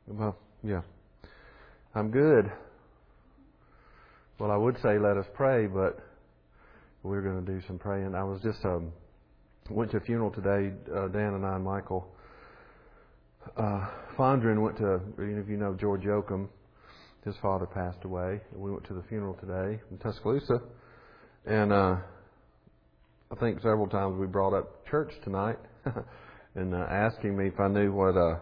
Well, yeah. I'm good. Well, I would say let us pray, but we're going to do some praying. I was just went to a funeral today. Dan and I and Michael Fondren went to, if you know George Yoakum, his father passed away. We went to the funeral today in Tuscaloosa, and I think several times we brought up church tonight and asking me if I knew what I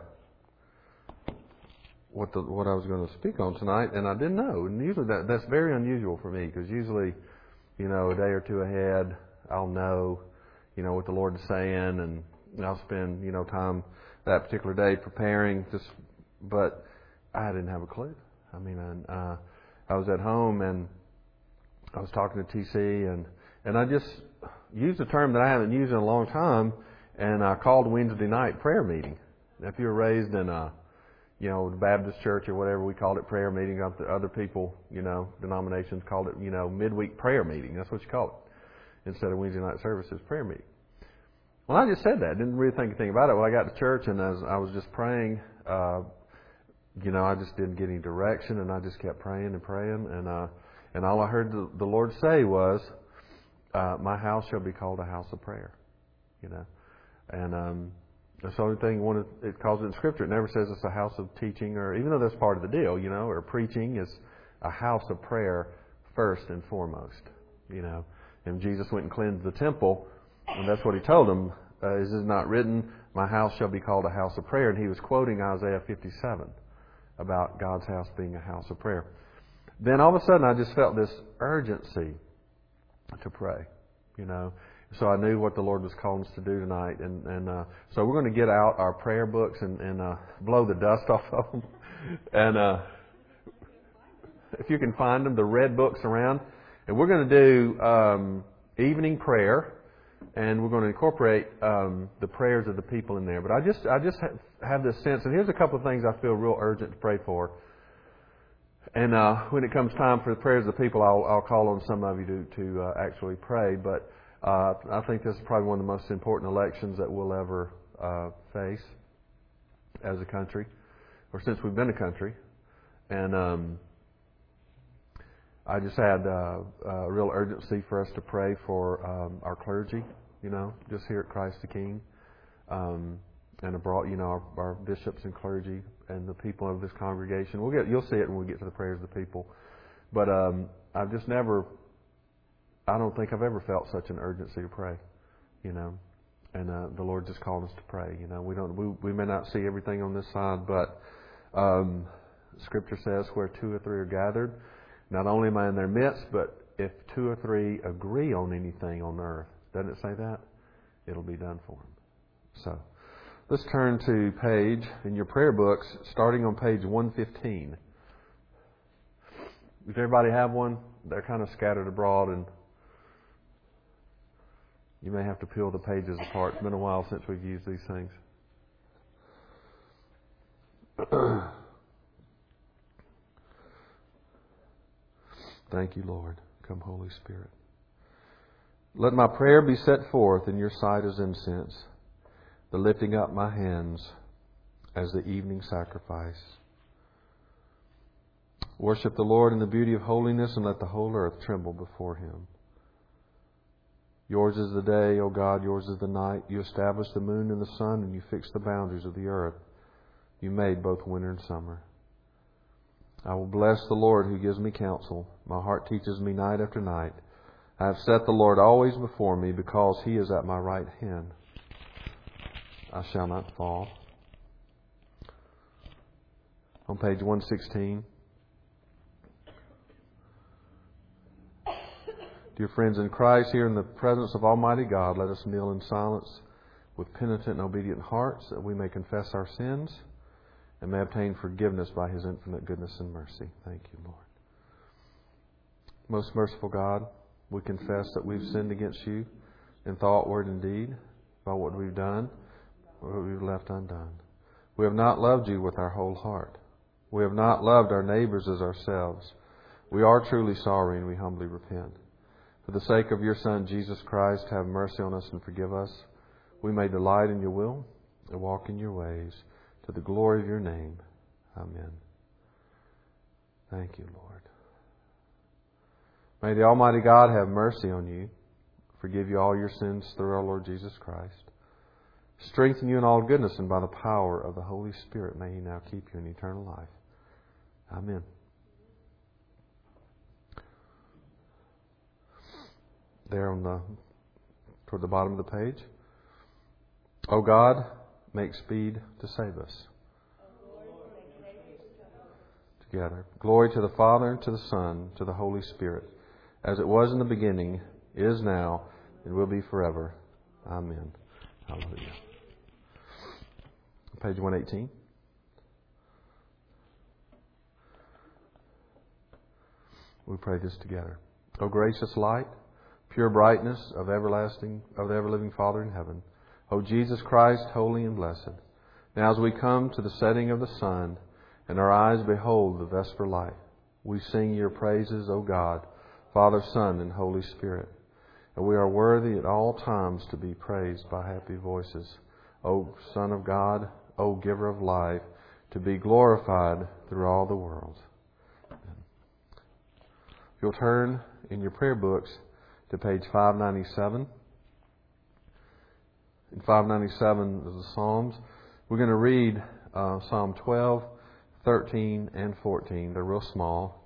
was going to speak on tonight, and I didn't know. And usually that's very unusual for me, because usually, a day or two ahead, I'll know, what the Lord is saying, and I'll spend, time that particular day preparing. But I didn't have a clue. I mean, I was at home and I was talking to TC, and I just used a term that I haven't used in a long time, and I called Wednesday night prayer meeting. Now, if you were raised in the Baptist church or whatever, we called it prayer meeting. Other people, denominations called it, midweek prayer meeting. That's what you call it. Instead of Wednesday night services, prayer meeting. Well, I just said that. Didn't really think anything about it. When I got to church and as I was just praying, I just didn't get any direction, and I just kept praying and praying, and all I heard the Lord say was, "My house shall be called a house of prayer." And that's the only thing it calls it in Scripture. It never says it's a house of teaching, or even though that's part of the deal, or preaching is a house of prayer first and foremost. And Jesus went and cleansed the temple, and that's what He told them. Is it not written, "My house shall be called a house of prayer"? And He was quoting Isaiah 57 about God's house being a house of prayer. Then all of a sudden, I just felt this urgency to pray. So I knew what the Lord was calling us to do tonight, and so we're going to get out our prayer books and blow the dust off of them, and if you can find them, the red books around, and we're going to do evening prayer, and we're going to incorporate the prayers of the people in there. But I just have this sense, and here's a couple of things I feel real urgent to pray for. And when it comes time for the prayers of the people, I'll call on some of you to actually pray. But I think this is probably one of the most important elections that we'll ever face as a country, or since we've been a country. And I just had a real urgency for us to pray for our clergy, just here at Christ the King, and abroad, our bishops and clergy and the people of this congregation. You'll see it when we get to the prayers of the people. But I've just never. I don't think I've ever felt such an urgency to pray, and the Lord just called us to pray. We may not see everything on this side, but Scripture says where two or three are gathered, not only am I in their midst, but if two or three agree on anything on earth, doesn't it say that? It'll be done for them. So let's turn to page in your prayer books, starting on page 115. Does everybody have one? They're kind of scattered abroad, and you may have to peel the pages apart. It's been a while since we've used these things. Thank you, Lord. Come, Holy Spirit. Let my prayer be set forth in your sight as incense, the lifting up my hands as the evening sacrifice. Worship the Lord in the beauty of holiness, and let the whole earth tremble before Him. Yours is the day, O God, yours is the night. You established the moon and the sun, and you fixed the boundaries of the earth. You made both winter and summer. I will bless the Lord who gives me counsel. My heart teaches me night after night. I have set the Lord always before me, because He is at my right hand. I shall not fall. On page 116. Dear friends in Christ, here in the presence of Almighty God, let us kneel in silence with penitent and obedient hearts, that we may confess our sins and may obtain forgiveness by His infinite goodness and mercy. Thank you, Lord. Most merciful God, we confess that we've sinned against You in thought, word, and deed, by what we've done or what we've left undone. We have not loved You with our whole heart. We have not loved our neighbors as ourselves. We are truly sorry, and we humbly repent. For the sake of Your Son, Jesus Christ, have mercy on us and forgive us. We may delight in Your will and walk in Your ways, to the glory of Your name. Amen. Thank you, Lord. May the Almighty God have mercy on you, forgive you all your sins through our Lord Jesus Christ, strengthen you in all goodness, and by the power of the Holy Spirit may He now keep you in eternal life. Amen. There toward the bottom of the page. O God, make speed to save us. Together. Glory to the Father, and to the Son, to the Holy Spirit, as it was in the beginning, is now, and will be forever. Amen. Hallelujah. Page 118. We pray this together. O gracious light, pure brightness of the ever-living Father in heaven, O Jesus Christ, holy and blessed, now as we come to the setting of the sun, and our eyes behold the vesper light, we sing your praises, O God, Father, Son, and Holy Spirit. And we are worthy at all times to be praised by happy voices. O Son of God, O Giver of life, to be glorified through all the world. If you'll turn in your prayer books to page 597. In 597 of the Psalms, we're going to read Psalm 12, 13, and 14. They're real small.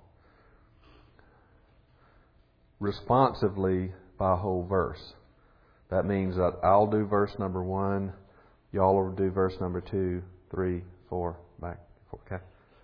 Responsively by a whole verse. That means that I'll do verse number 1, y'all will do verse number 2, 3, 4, back. Okay?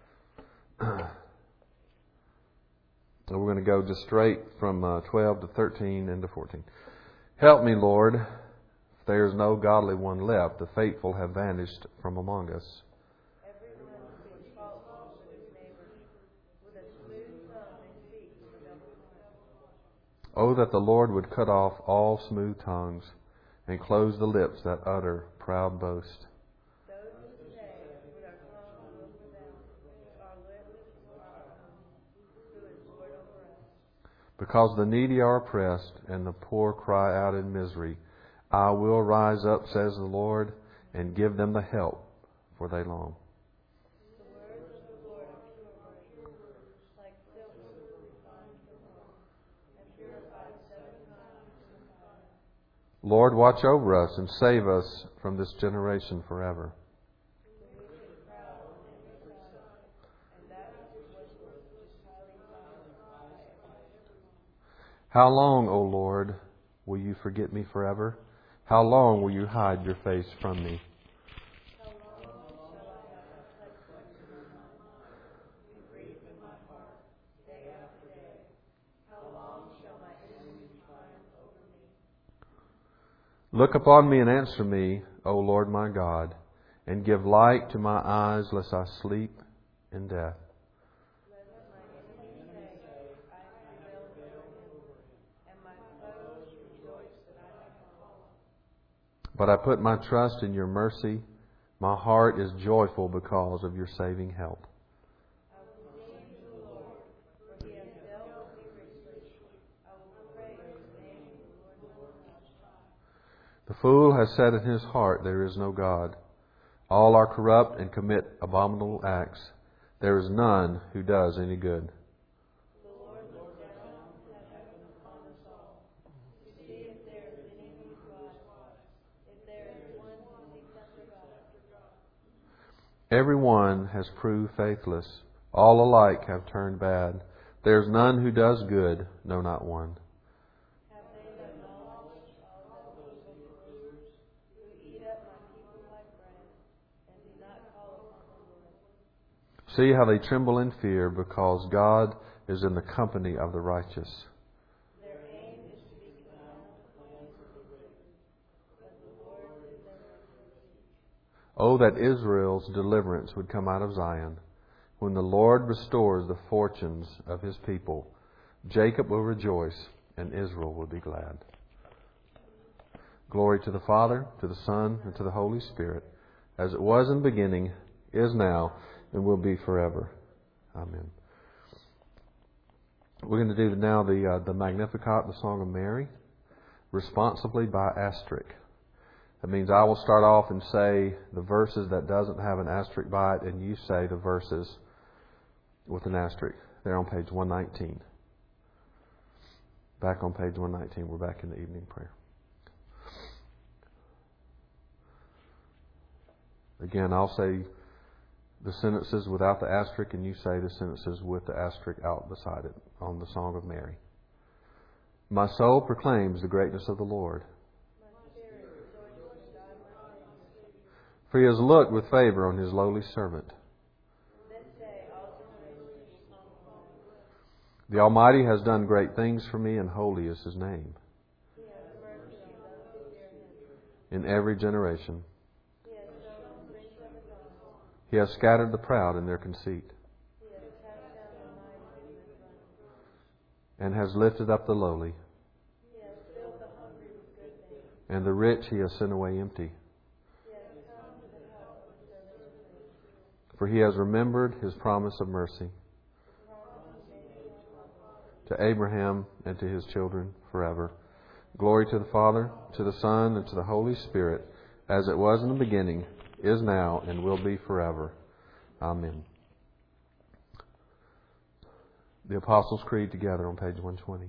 So we're going to go just straight from 12 to 13 and to 14. Help me, Lord. If there is no godly one left, the faithful have vanished from among us. Everyone speaks falsely with his neighbor. With a smooth tongue they speak with a double tongue. Oh, that the Lord would cut off all smooth tongues and close the lips that utter proud boast. Those who say, with our tongue we will pronounce, our lips will honor who is Lord over us. Because the needy are oppressed and the poor cry out in misery, I will rise up, says the Lord, and give them the help for they long. The words of the Lord are pure words, like silver refined from gold, and purified 7 times in the fire. Lord, watch over us and save us from this generation forever. The wicked proud on every side, and that which is worthless is highly prized by everyone. How long, O Lord, will you forget me forever? How long will you hide your face from me? How long shall I have perplexity in my mind? You grieve in my heart day after day. How long shall my enemies triumph over me? Look upon me and answer me, O Lord my God, and give light to my eyes, lest I sleep in death. Lest my enemies say, I have rebelled over him, and my foes rejoice that I have fallen. But I put my trust in your mercy. My heart is joyful because of your saving help. I will sing to the Lord, for he has dealt with me richly. I will praise the name of the Lord Most High. The fool has said in his heart, there is no God. All are corrupt and commit abominable acts. There is none who does any good. The Lord looks down from heaven upon us all, to see if there is any who is wise, if there is one who seeks after God. Every one has proved faithless. All alike have turned bad. There is none who does good, no, not one. Have they no knowledge, all those evildoers, who eat up my people like bread, and do not call upon the Lord? See how they tremble in fear, because God is in the company of the righteous. Their aim is to be condemned and to be delivered, but the Lord delivers his people. Oh, that Israel's deliverance would come out of Zion. When the Lord restores the fortunes of his people, Jacob will rejoice and Israel will be glad. Glory to the Father, to the Son, and to the Holy Spirit, as it was in the beginning, is now, and will be forever. Amen. We're going to do now the Magnificat, the Song of Mary, responsibly by Astric. That means I will start off and say the verses that doesn't have an asterisk by it, and you say the verses with an asterisk. They're on page 119. Back on page 119. We're back in the evening prayer. Again, I'll say the sentences without the asterisk, and you say the sentences with the asterisk out beside it on the Song of Mary. My soul proclaims the greatness of the Lord. For He has looked with favor on His lowly servant. The Almighty has done great things for me, and holy is His name. In every generation. He has scattered the proud in their conceit, and has lifted up the lowly, and the rich He has sent away empty. For He has remembered His promise of mercy to Abraham and to his children forever. Glory to the Father, to the Son, and to the Holy Spirit, as it was in the beginning, is now, and will be forever. Amen. The Apostles' Creed together on page 120.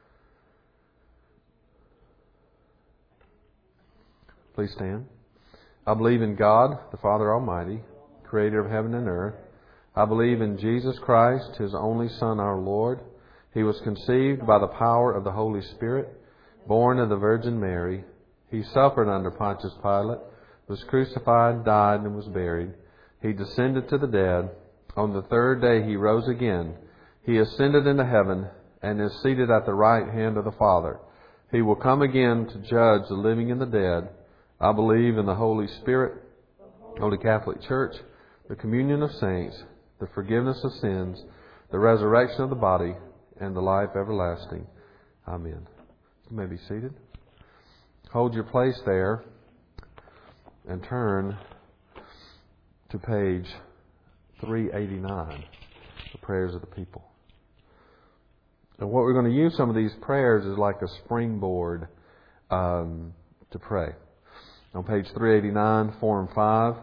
Please stand. I believe in God, the Father Almighty, Creator of heaven and earth. I believe in Jesus Christ, His only Son, our Lord. He was conceived by the power of the Holy Spirit, born of the Virgin Mary. He suffered under Pontius Pilate, was crucified, died, and was buried. He descended to the dead. On the third day He rose again. He ascended into heaven and is seated at the right hand of the Father. He will come again to judge the living and the dead. I believe in the Holy Spirit, Holy Catholic Church, the communion of saints, the forgiveness of sins, the resurrection of the body, and the life everlasting. Amen. You may be seated. Hold your place there and turn to page 389, the prayers of the people. And what we're going to use some of these prayers is like a springboard to pray. On page 389, Form 5.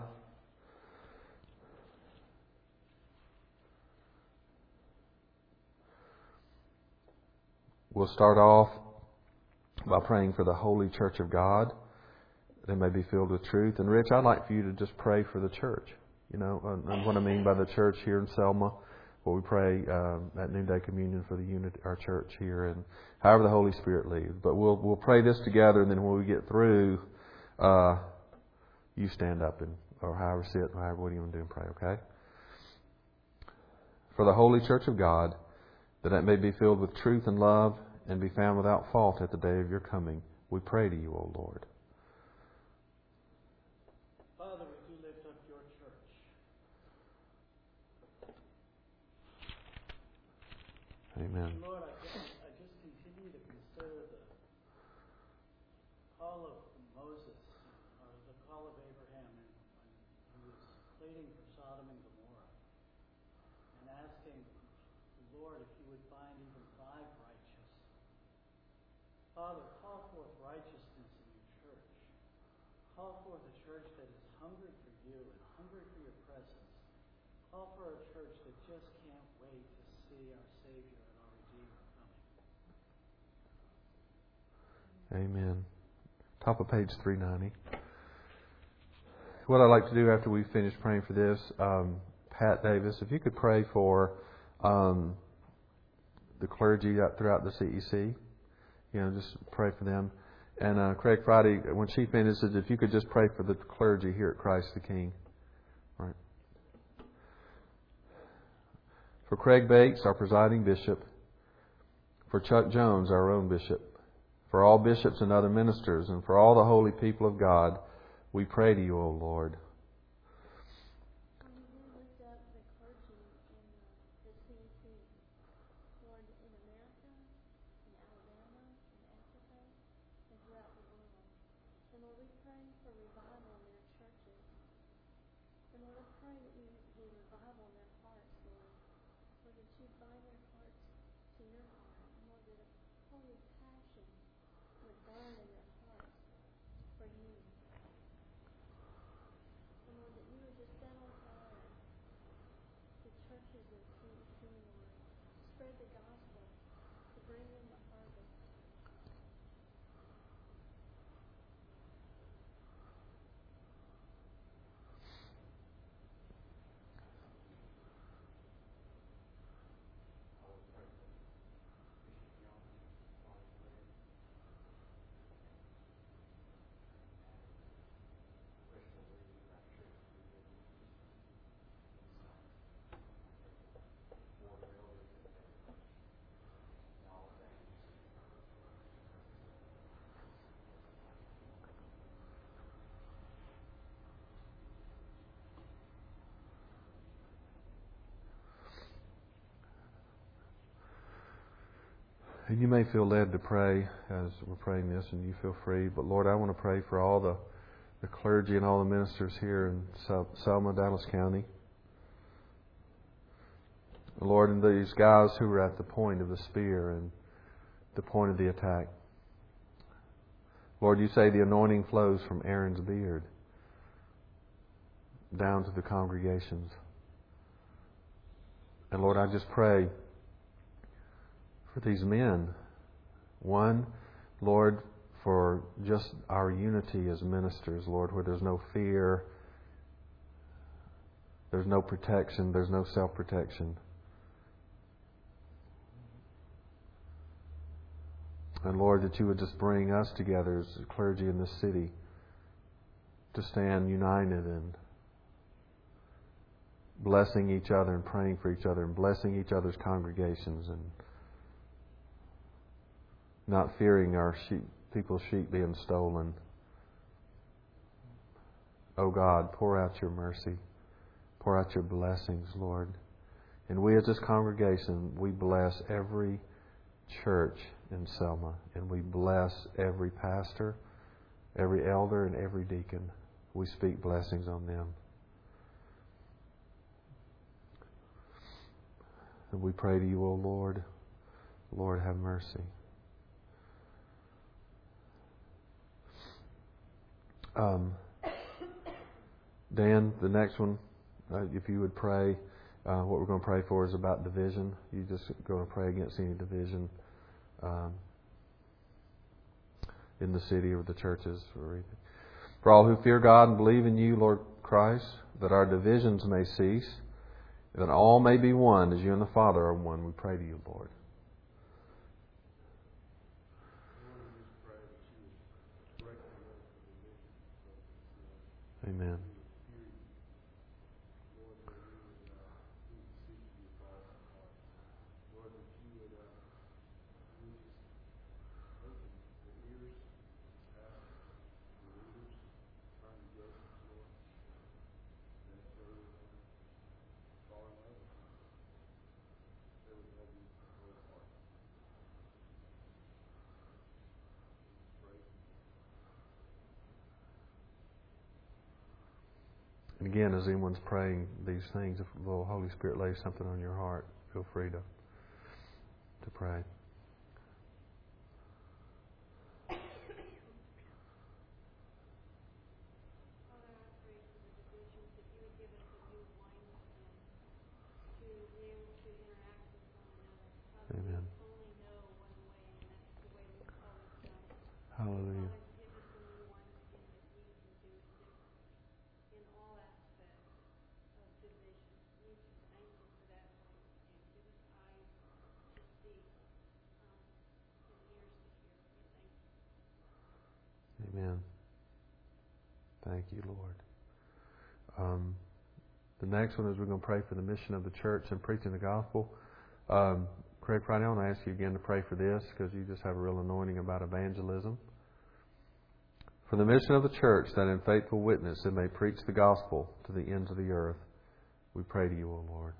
We'll start off by praying for the Holy Church of God. They may be filled with truth. And Rich, I'd like for you to just pray for the church. You know, and what I mean by the church here in Selma, where we pray at Noonday Communion for the unit, our church here, and however the Holy Spirit leads. But we'll pray this together, and then when we get through, you stand up and or however sit, however what do you want to do and pray, okay? For the Holy Church of God, that it may be filled with truth and love, and be found without fault at the day of your coming. We pray to you, O Lord. Father, we do lift up your church. Amen. Lord, I just continue to consider the call of Moses, or the call of Abraham, when he was pleading for Sodom and Gomorrah, and asking the Lord if you would find even 5 righteous. Father, call forth righteousness in your church. Call forth a church that is hungry for you and hungry for your presence. Call for a church that just can't wait to see our Savior and our Redeemer coming. Amen. Top of page 390. What I'd like to do after we finish praying for this, Pat Davis, if you could pray for the clergy throughout the CEC. You know, just pray for them. And Craig Friday, when she finishes, if you could just pray for the clergy here at Christ the King. All right. For Craig Bates, our presiding bishop. For Chuck Jones, our own bishop. For all bishops and other ministers, and for all the holy people of God, we pray to you, O Lord. spread the gospel, to bring in the harvest. And you may feel led to pray as we're praying this, and you feel free. But Lord, I want to pray for all the clergy and all the ministers here in Selma, Dallas County. Lord, and these guys who are at the point of the spear and the point of the attack. Lord, you say the anointing flows from Aaron's beard down to the congregations. And Lord, I just pray for these men. One, Lord, for just our unity as ministers, Lord, where there's no fear, there's no protection, there's no self-protection. And Lord, that you would just bring us together as clergy in this city to stand united and blessing each other and praying for each other and blessing each other's congregations and not fearing our people's sheep being stolen. Oh God, pour out your mercy. Pour out your blessings, Lord. And we as this congregation, we bless every church in Selma. And we bless every pastor, every elder, and every deacon. We speak blessings on them. And we pray to you, O Lord. Lord, have mercy. Dan, the next one, if you would pray, what we're going to pray for is about division. You just going to pray against any division in the city or the churches or anything. For all who fear God and believe in you, Lord Christ, that our divisions may cease, that all may be one as you and the Father are one. We pray to you, Lord. Amen. And again, as anyone's praying these things, if the Holy Spirit lays something on your heart, feel free to pray. Amen. Hallelujah. Amen. Thank you, Lord. The next one is we're going to pray for the mission of the church and preaching the gospel. Craig Friday, I want to ask you again to pray for this because you just have a real anointing about evangelism. For the mission of the church, that in faithful witness it may preach the gospel to the ends of the earth. We pray to you, O Lord.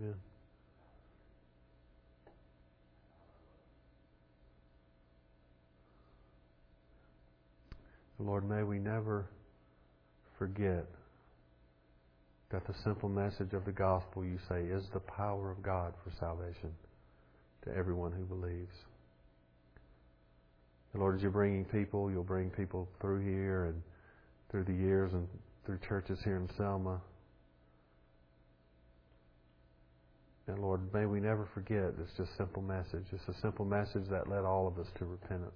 Amen. Lord, may we never forget that the simple message of the gospel, you say, is the power of God for salvation to everyone who believes. And Lord, as you're bringing people, you'll bring people through here and through the years and through churches here in Selma. And Lord, may we never forget it's just a simple message. It's a simple message that led all of us to repentance.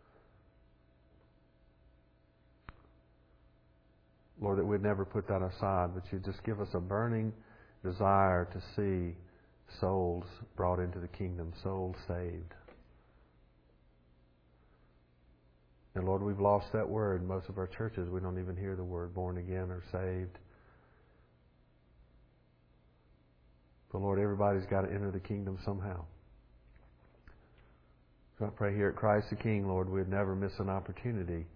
Lord, that we'd never put that aside, but you'd just give us a burning desire to see souls brought into the kingdom, souls saved. And Lord, we've lost that word in most of our churches. We don't even hear the word born again or saved. But Lord, everybody's got to enter the kingdom somehow. So I pray here at Christ the King, Lord, we'd never miss an opportunity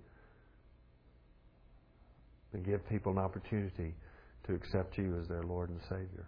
and give people an opportunity to accept you as their Lord and Savior.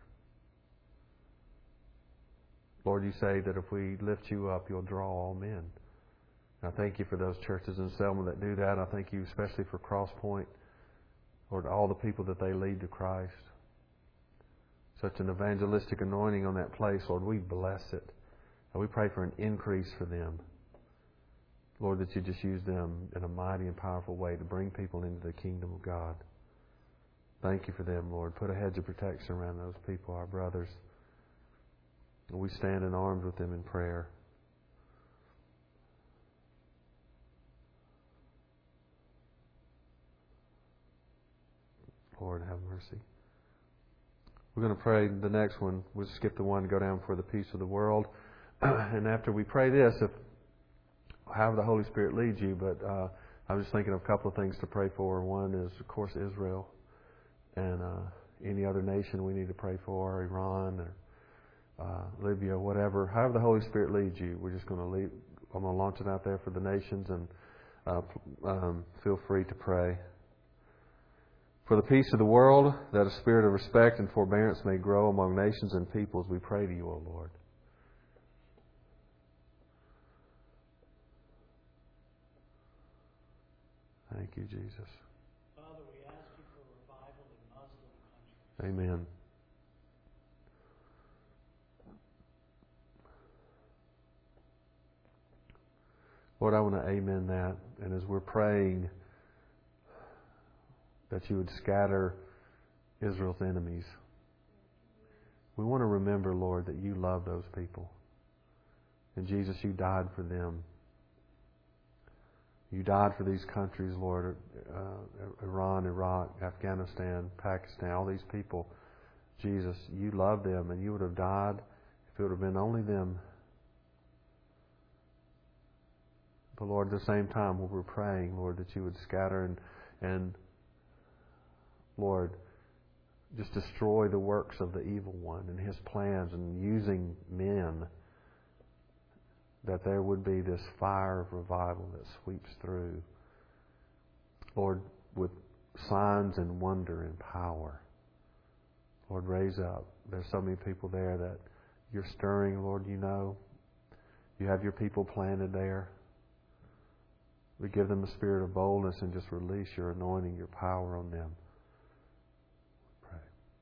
Lord, you say that if we lift you up, you'll draw all men. And I thank you for those churches in Selma that do that. I thank you especially for Cross Point, Lord, all the people that they lead to Christ. Such an evangelistic anointing on that place, Lord, we bless it. And we pray for an increase for them. Lord, that you just use them in a mighty and powerful way to bring people into the kingdom of God. Thank you for them, Lord. Put a hedge of protection around those people, our brothers. And we stand in arms with them in prayer. Lord, have mercy. We're going to pray the next one. We'll skip the one and go down for the peace of the world. And after we pray this, if however the Holy Spirit leads you, but I was just thinking of a couple of things to pray for. One is, of course, Israel, and any other nation we need to pray for, Iran or Libya, whatever. However the Holy Spirit leads you, we're just going to leave. I'm going to launch it out there for the nations, and feel free to pray. For the peace of the world, that a spirit of respect and forbearance may grow among nations and peoples, we pray to you, O Lord. Thank you, Jesus. Father, we ask you for revival in Muslim countries. Amen. Lord, I want to amen that. And as we're praying that you would scatter Israel's enemies, we want to remember, Lord, that you love those people. And Jesus, you died for them. You died for these countries, Lord, Iran, Iraq, Afghanistan, Pakistan, all these people. Jesus, you love them, and you would have died if it would have been only them. But Lord, at the same time, when we're praying, Lord, that you would scatter and Lord, just destroy the works of the evil one and his plans, and using men, that there would be this fire of revival that sweeps through. Lord, with signs and wonder and power. Lord, raise up. There's so many people there that you're stirring, Lord, you know. You have your people planted there. We give them a spirit of boldness and just release your anointing, your power on them. Pray.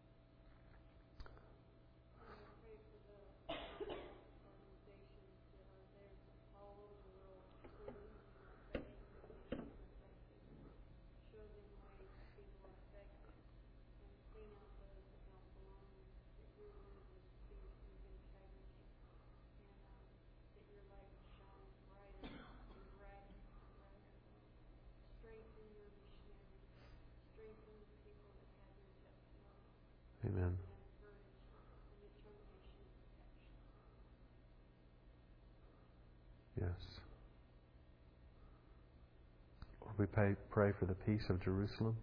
Amen. Yes. Lord, we pray for the peace of Jerusalem.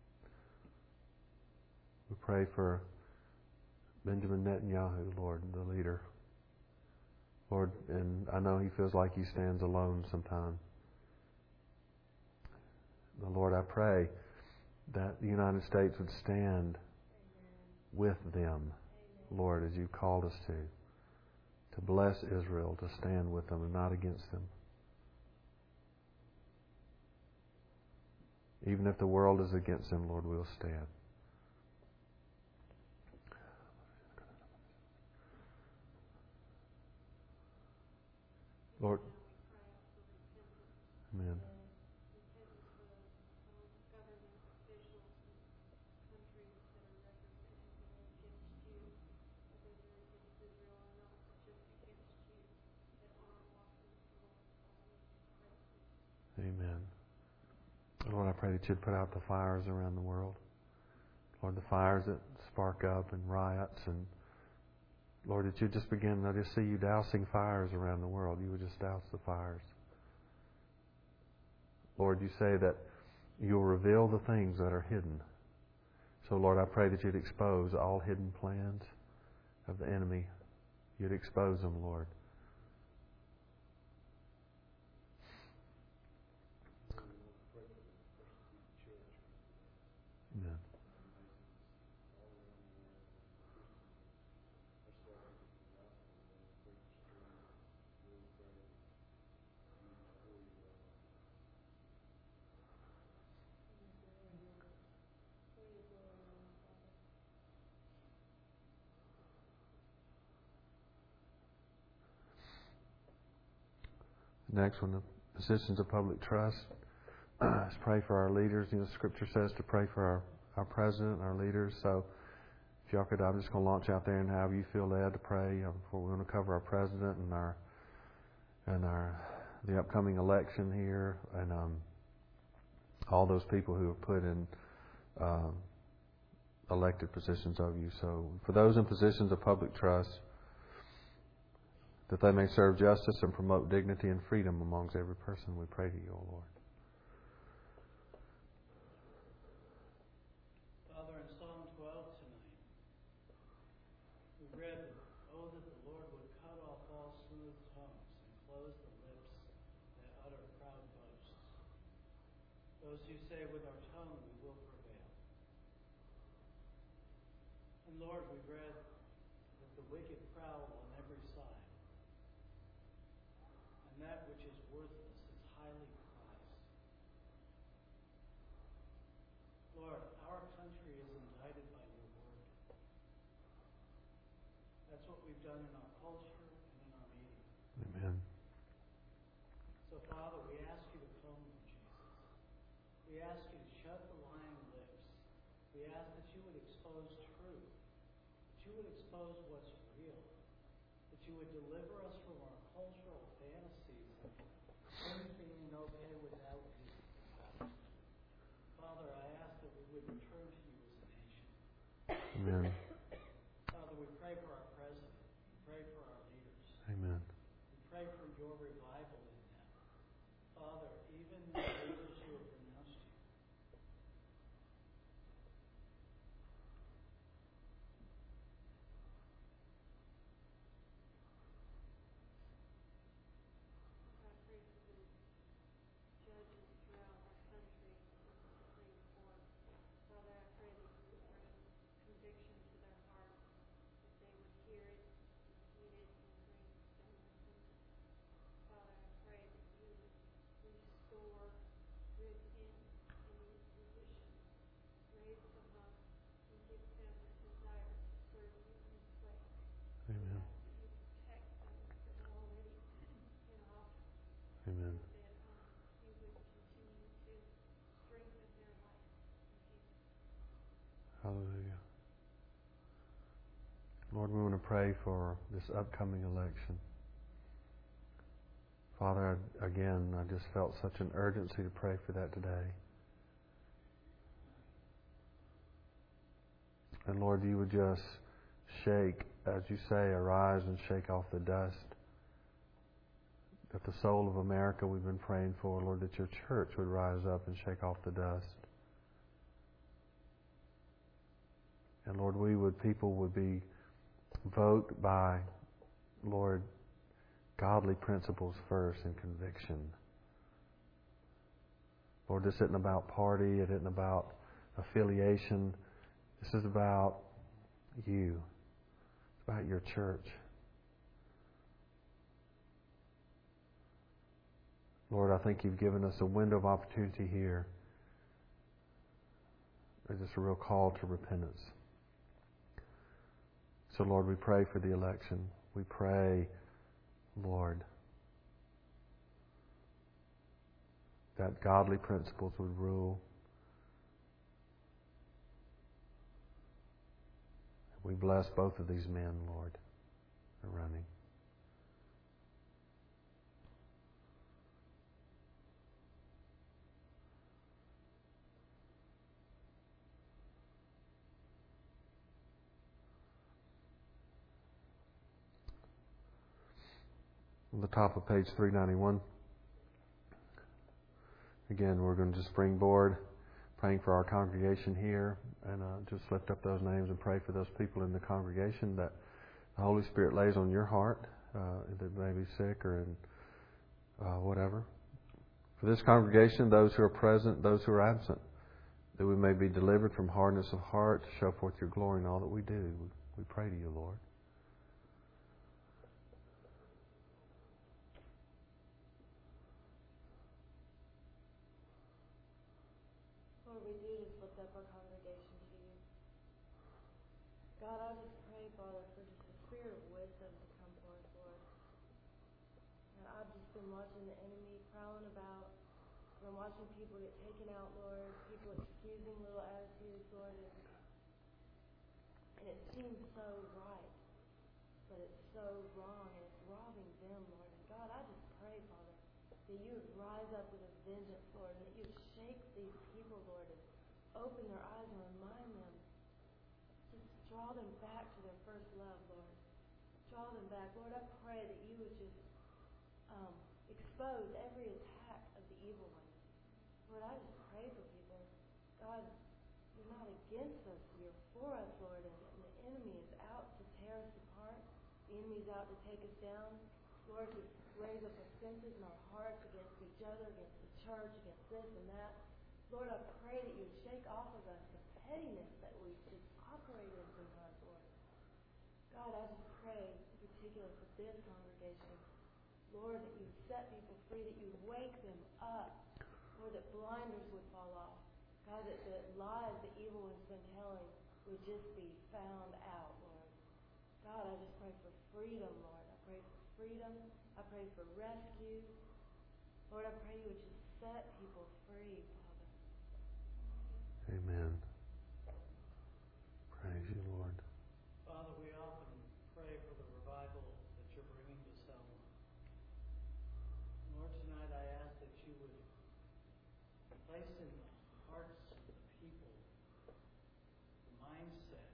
We pray for Benjamin Netanyahu, Lord, the leader. Lord, and I know he feels like he stands alone sometimes. Lord, I pray that the United States would stand with them Lord, as you've called us to bless Israel, to stand with them and not against them. Even if the world is against them, Lord, we'll stand. Lord, amen. Amen. Lord, I pray that you'd put out the fires around the world. Lord, the fires that spark up and riots, and Lord, that you just begin, I just see you dousing fires around the world. You would just douse the fires. Lord, you say that you'll reveal the things that are hidden. So, Lord, I pray that you'd expose all hidden plans of the enemy. You'd expose them, Lord. Amen. Next one, the positions of public trust. Let's pray for our leaders. You know, Scripture says to pray for our president, our leaders. So, if y'all could, I'm just going to launch out there and however you feel led to pray. We're going to cover our president and the upcoming election here, and all those people who are put in elected positions of you. So, for those in positions of public trust, that they may serve justice and promote dignity and freedom amongst every person, we pray to you, O Lord. Father, in Psalm 12 tonight, we read, "Oh, that the Lord would cut off all smooth tongues and close the lips that utter proud boasts. Those who say with our tongue we will prevail." And Lord, we read that the wicked prowl on every side, and that which is worthless is highly prized. Lord, our country is indicted by your word. That's what we've done in our culture and in our media. Amen. So, Father, we ask you to come, Jesus. We ask you to shut the lying lips. We ask that you would expose truth, that you would expose what's real, that you would deliver us from our cultural fantasies of things being okay without you. Father, I ask that we would return to you as a nation. Amen. Father, we pray for our president. We pray for our leaders. Amen. We pray for your revival in them. Father, even the leaders who have renounced you. I pray for the judges throughout our country in the Supreme Court. Father, I pray that you would bring conviction to their hearts, that they would hear it, heed it, and bring them repentance. Father, I pray that you would restore within these positions, raise them up, and give them a desire to serve you in this way. Amen. That you protect those that are already in office. Amen. That you would continue to strengthen their life. In Jesus' Hallelujah. Lord, we want to pray for this upcoming election. Father, again, I just felt such an urgency to pray for that today. And Lord, you would just shake, as you say, arise and shake off the dust. That the soul of America we've been praying for, Lord, that your church would rise up and shake off the dust. And Lord, people would be vote by, Lord, godly principles first and conviction. Lord, this isn't about party. It isn't about affiliation. This is about you. about your church. Lord, I think You've given us a window of opportunity here. There's just a real call to repentance. So, Lord, we pray for the election. We pray, Lord, that godly principles would rule. We bless both of these men, Lord, are running. On the top of page 391, again, we're going to just springboard, praying for our congregation here, and just lift up those names and pray for those people in the congregation that the Holy Spirit lays on your heart, that may be sick or in whatever. For this congregation, those who are present, those who are absent, that we may be delivered from hardness of heart to show forth Your glory in all that we do. We pray to You, Lord. Lord, we do just lift up our congregation to You. God, I just pray, Father, for just the spirit of wisdom to come forth, Lord. And I've just been watching the enemy prowling about. I've been watching people get taken out, Lord. People excusing little attitudes, Lord. And it seems so right, but it's so wrong, and it's robbing them, Lord. And God, I just pray, Father, that You would rise up with a vengeance, Lord, and that You would shake these people, Lord, and open their eyes and remind them. Just draw them back to their first love, Lord. Draw them back. Lord, I pray that You would just expose every attack of the evil one. Lord, I just pray for people. God, You're not against us. You're for us, Lord, and the enemy is out to tear us apart. The enemy is out to take us down. Lord, just raise up offenses in our hearts against each other, against the church, against this and that. Lord, I pray that You would shake off of us the pettiness that we just operate in sometimes, Lord. God, I just pray in particular for this congregation. Lord, that You would set people free, that You would wake them up. Lord, that blinders would fall off. God, that the lies the evil one's been telling would just be found out, Lord. God, I just pray for freedom, Lord. I pray for freedom. I pray for rescue. Lord, I pray You would just set people free, Father. Amen. Praise You, Lord. Father, we often pray for the revival that You're bringing to Selma. Lord, tonight I ask that You would place in the hearts of the people the mindset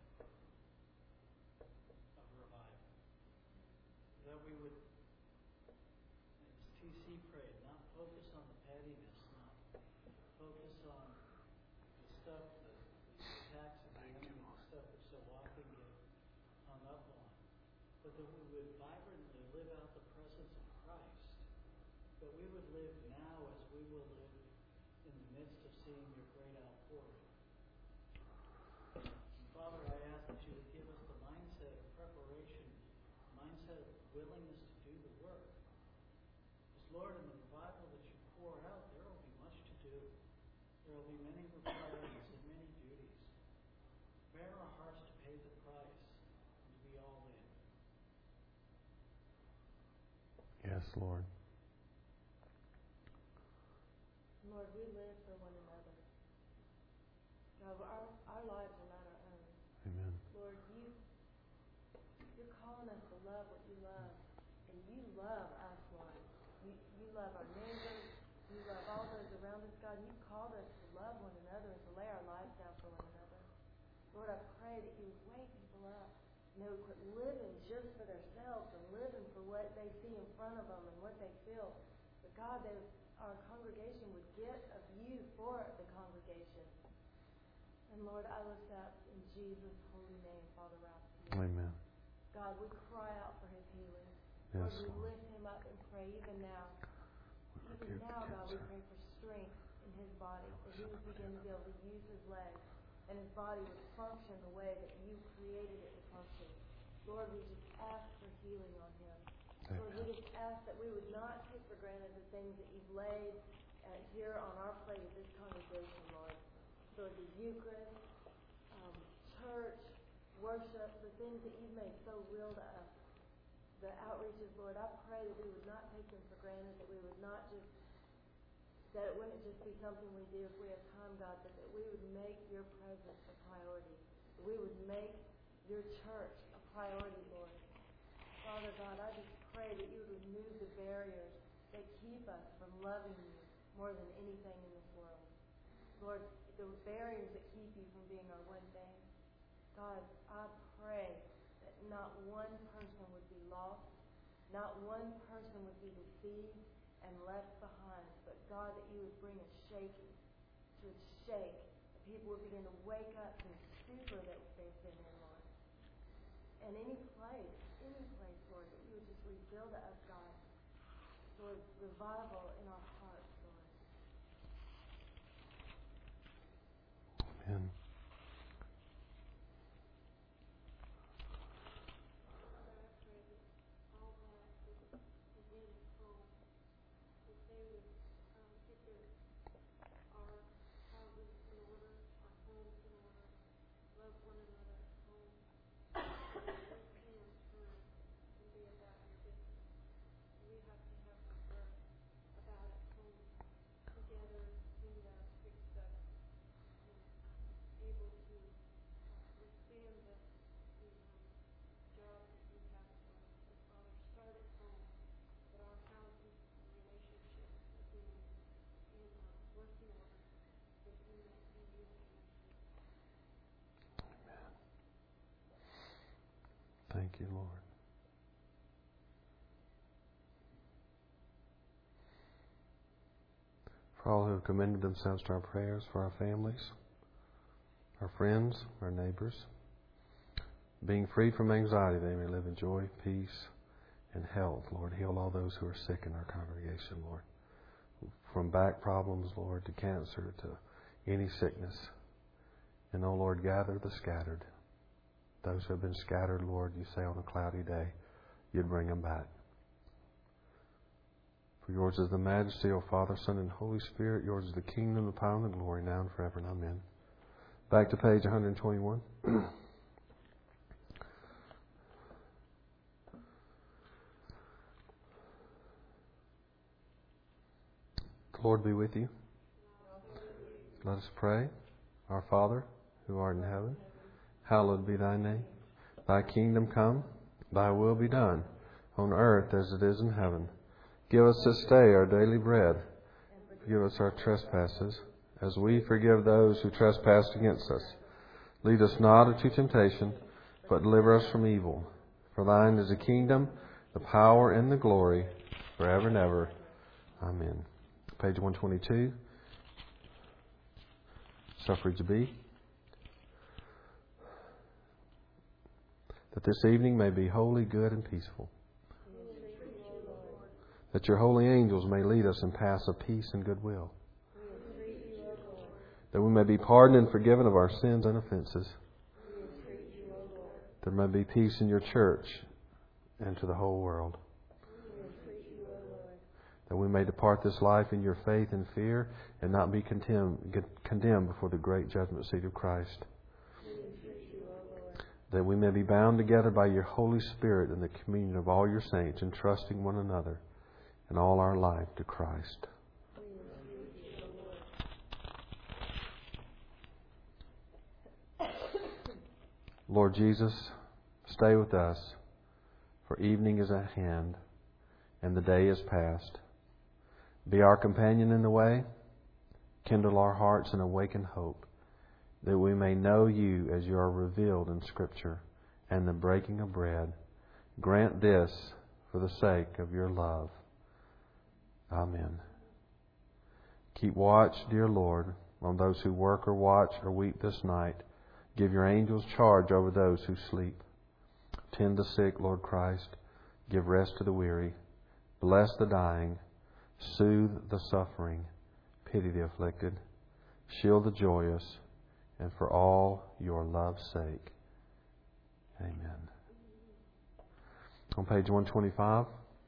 of revival. That we would, as TC prayed, not focus on the pettiness, not focus on the stuff, the attacks of the enemy, the stuff that so often get hung up on, but that we would vibrantly live out the presence of Christ. That we would live now as we will live in the midst of seeing Your great outpouring. And Father, I ask that You would give us the mindset of preparation, the mindset of willingness to do the work. Because Lord, in the revival that You pour out, there will be much to do. There will be many requirements and many duties. Prepare our hearts to pay the price and to be all in. Yes, Lord. Lord, we live for one another. God, our lives are not our own. Amen. Lord, You're calling us to love what You love. And You love us, Lord. You love our neighbors. You love all those around us, God. You called us to love one another and to lay our lives down for one another. Lord, I pray that You would wake people up. And they would quit living just for themselves and living for what they see in front of them and what they feel. But God, our congregation would get of You for the congregation. And Lord, I lift up in Jesus' holy name, Father Ralph, to You. Amen. God, we cry out for his healing. Yes, Lord, we Lord. lift him up and pray even now. Even now, God, we pray for strength in his body, that he would begin to be able to use his legs, and his body would function the way that You created it to function. Lord, we just ask for healing on him. Lord, we just ask that we would not take for granted the things that you've laid here on our plate at this congregation, Lord. Lord, the Eucharist, church, worship, the things that you've made so real to us. The outreaches, Lord, I pray that we would not take them for granted, that we would not just, that it wouldn't just be something we do if we have time, God, but that we would make your presence a priority. That we would make your church a priority, Lord. Father God, I just pray that you would remove the barriers that keep us from loving you more than anything in this world. Lord, the barriers that keep you from being our one thing. God, I pray that not one person would be lost, not one person would be deceived and left behind, but God, that you would bring a shaking to shake. That people would begin to wake up from the stupor that they've been in, Lord. And any place, Lord, that you would just reveal to us, God, Lord, revival in our hearts, Lord. Amen. Thank you, Lord. For all who have commended themselves to our prayers, for our families, our friends, our neighbors, being freed from anxiety, they may live in joy, peace, and health. Lord, heal all those who are sick in our congregation, Lord. From back problems, Lord, to cancer, to any sickness. And, oh Lord, gather the scattered. Those who have been scattered, Lord, you say on a cloudy day, you'd bring them back. For yours is the majesty, O Father, Son, and Holy Spirit. Yours is the kingdom, the power, and the glory, now and forever. And amen. Back to page 121. The Lord be with you. Let us pray. Our Father, who art in heaven, hallowed be thy name. Thy kingdom come, thy will be done, on earth as it is in heaven. Give us this day our daily bread. Forgive us our trespasses, as we forgive those who trespass against us. Lead us not into temptation, but deliver us from evil. For thine is the kingdom, the power, and the glory, forever and ever. Amen. Page 122. Suffrage B. That this evening may be holy, good, and peaceful. That your holy angels may lead us in paths of peace and goodwill. That we may be pardoned and forgiven of our sins and offenses. There may be peace in your church and to the whole world. That we may depart this life in your faith and fear and not be condemned before the great judgment seat of Christ. That we may be bound together by your Holy Spirit in the communion of all your saints, entrusting one another and all our life to Christ. Lord Jesus, stay with us, for evening is at hand and the day is past. Be our companion in the way, kindle our hearts and awaken hope, that we may know you as you are revealed in Scripture and the breaking of bread. Grant this for the sake of your love. Amen. Keep watch, dear Lord, on those who work or watch or weep this night. Give your angels charge over those who sleep. Tend the sick, Lord Christ. Give rest to the weary. Bless the dying. Soothe the suffering. Pity the afflicted. Shield the joyous. And for all your love's sake. Amen. on page 125.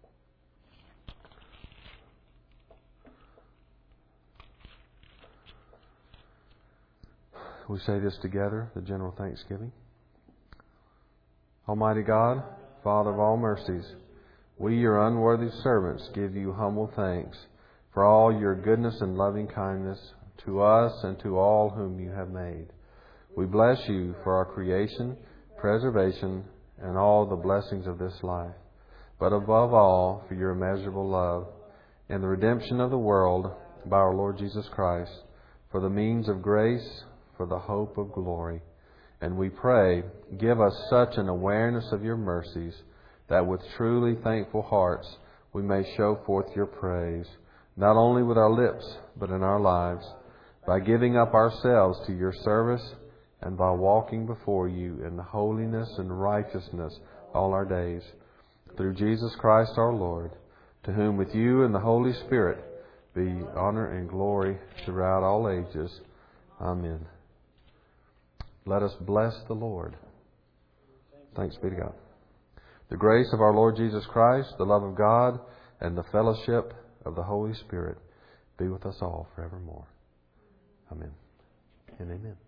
We say this together, the general thanksgiving. Almighty God, Father of all mercies, we, your unworthy servants, give you humble thanks for all your goodness and loving kindness to us and to all whom you have made. We bless you for our creation, preservation, and all the blessings of this life, but above all for your immeasurable love and the redemption of the world by our Lord Jesus Christ, for the means of grace, for the hope of glory. And we pray, give us such an awareness of your mercies that with truly thankful hearts we may show forth your praise, not only with our lips, but in our lives, by giving up ourselves to your service and by walking before you in holiness and righteousness all our days. Through Jesus Christ our Lord, to whom with you and the Holy Spirit be honor and glory throughout all ages. Amen. Let us bless the Lord. Thanks be to God. The grace of our Lord Jesus Christ, the love of God, and the fellowship of the Holy Spirit be with us all forevermore. Amen and amen.